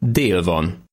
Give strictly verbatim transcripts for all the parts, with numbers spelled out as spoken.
Dél van.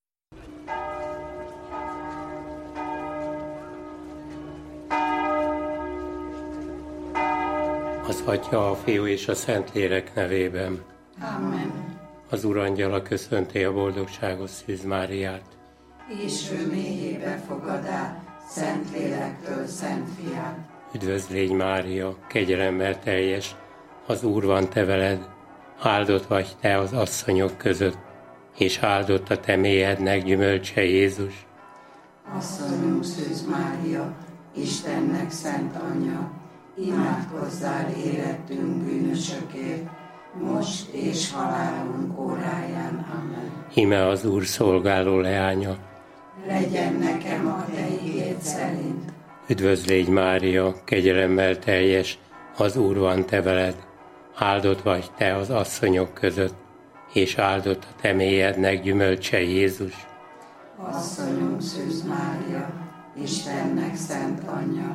Az Atya, a Fiú és a Szentlélek nevében. Amen. Az Urangyala köszönti a boldogságos Szűz Máriát. És ő mélyébe fogadá, Szentlélektől Szent Fiát. Üdvözlégy Mária, kegyelemmel teljes, az Úr van te veled, áldott vagy te az asszonyok között, és áldott a te méhednek gyümölcse Jézus. Asszonyunk Szűz Mária, Istennek szent anyja, imádkozzál érettünk bűnösökért, most és halálunk óráján. Amen. Íme az Úr szolgáló leánya. Legyen nekem a te igéd szerint. Üdvözlégy Mária, kegyelemmel teljes, az Úr van te veled, áldott vagy te az asszonyok között, és áldott a te méhednek gyümölcse Jézus. Asszonyunk Szűz Mária, Istennek szent anyja,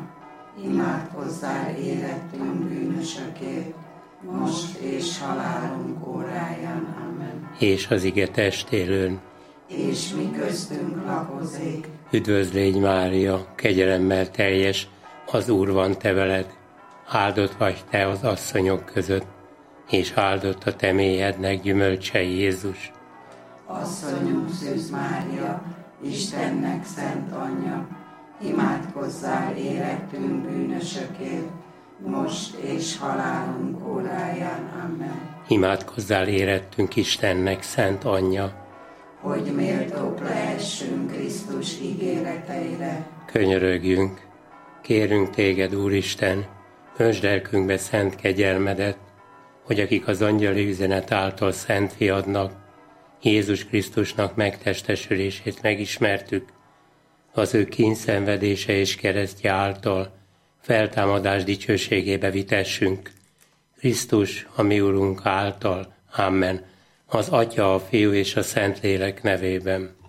imádkozzál érettünk bűnösökért, most és halálunk óráján. Amen. És az ige testélőn. És mi köztünk lakozik. Üdvözlégy Mária, kegyelemmel teljes, az Úr van te veled, áldott vagy te az asszonyok között, és áldott a te méhednek gyümölcse Jézus. Asszonyunk Szűz Mária, Istennek szent anyja, imádkozzál érettünk bűnösökért, most és halálunk óráján. Amen. Imádkozzál érettünk Istennek szent anyja, hogy méltók lehessünk Krisztus ígéreteire. Könyörögjünk, kérünk téged, Úristen, öntsd lelkünkbe szent kegyelmedet, hogy akik az angyali üzenet által szent fiadnak, Jézus Krisztusnak megtestesülését megismertük, az ő kínszenvedése és keresztje által feltámadás dicsőségébe vitessünk. Krisztus, a mi Urunk által. Amen. Az Atya, a Fiú és a Szentlélek nevében.